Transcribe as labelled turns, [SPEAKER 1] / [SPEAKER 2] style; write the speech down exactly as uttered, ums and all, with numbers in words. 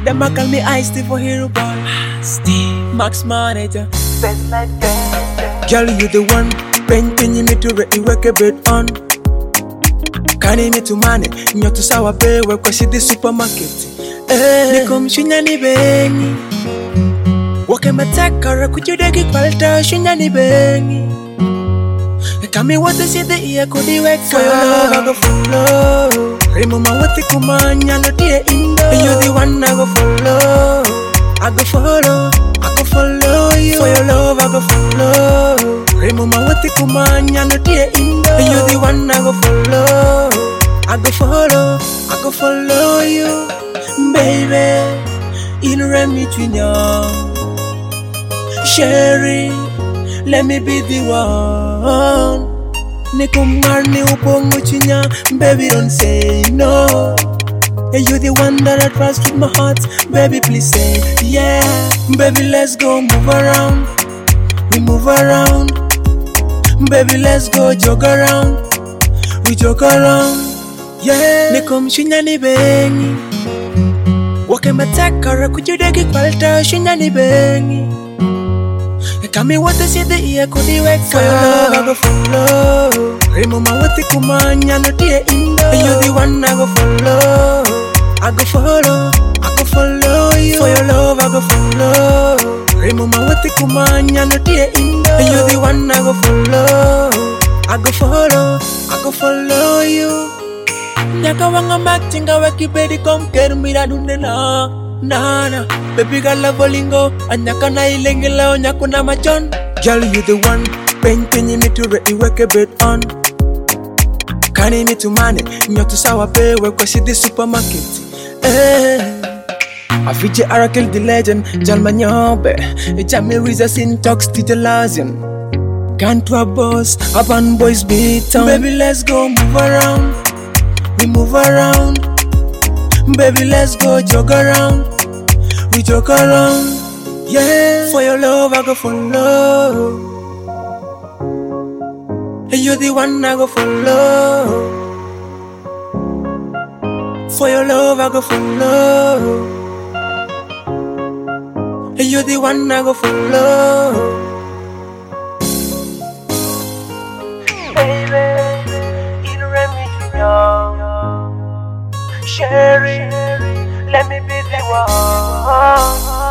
[SPEAKER 1] them a call me Ice-T for hero boy. Steve, Max Manager.
[SPEAKER 2] Best like that.
[SPEAKER 1] Girl, you the one. Painting me to ready work a bit on. Kani me to money. Nyo to sawa pay work kwa the supermarket. Eh, ni kumshinya ni bengi. Wake matakara kujudeki kwalta shinya ni bengi. Kami wote si the ear kudi weka. For your love I go follow. Remember what the kumanya no dear indo. You the one I go follow. I go follow. I go follow you. For your love I go follow. Remember what the kumanya no dear indo. You the one I go follow. I go follow. I go follow you, baby. In Remy Junior, Sherry, let me be the one. Nikumar ni upongo chinya, baby don't say no. Hey, you the one that I trust with my heart, baby please say yeah. Baby let's go move around, we move around. Baby let's go jog around, we jog around. Yeah, nikum shinya ni bengi. Wake matakara kujudeki kwalta shinya ni bengi. Kami wote si the ear kudi weka. For your love I go follow. Remember what the kumanya no dear indo. You the one I go follow. I go follow. I go follow you. For your love I go follow. Remember what the kumanya no dear indo. You the one I go follow. I go follow. I go follow you. Nyaka wanga machinga weki bedi kom keru mira dunde na na na. Baby gala volingo anyaka na ilengela onyaku na machon. Girl you the one. Painting me to ready work a bit on. Kani me to money. Nyo to sawa pay work kwa the supermarket. Eh. Afiji Arakel the legend. Jalma nyobe. Jame Wiza syntax titalazian. Can't to a boss. Urban boys beat on. Baby let's go move around. We move around. Baby let's go jog around. We jog around. Yeah. For your love I go follow. Hey, you're the one I go follow. For your love I go follow. Hey, you're the one I go follow.
[SPEAKER 2] Baby, in Remy Junior, Sherry, let me be the one.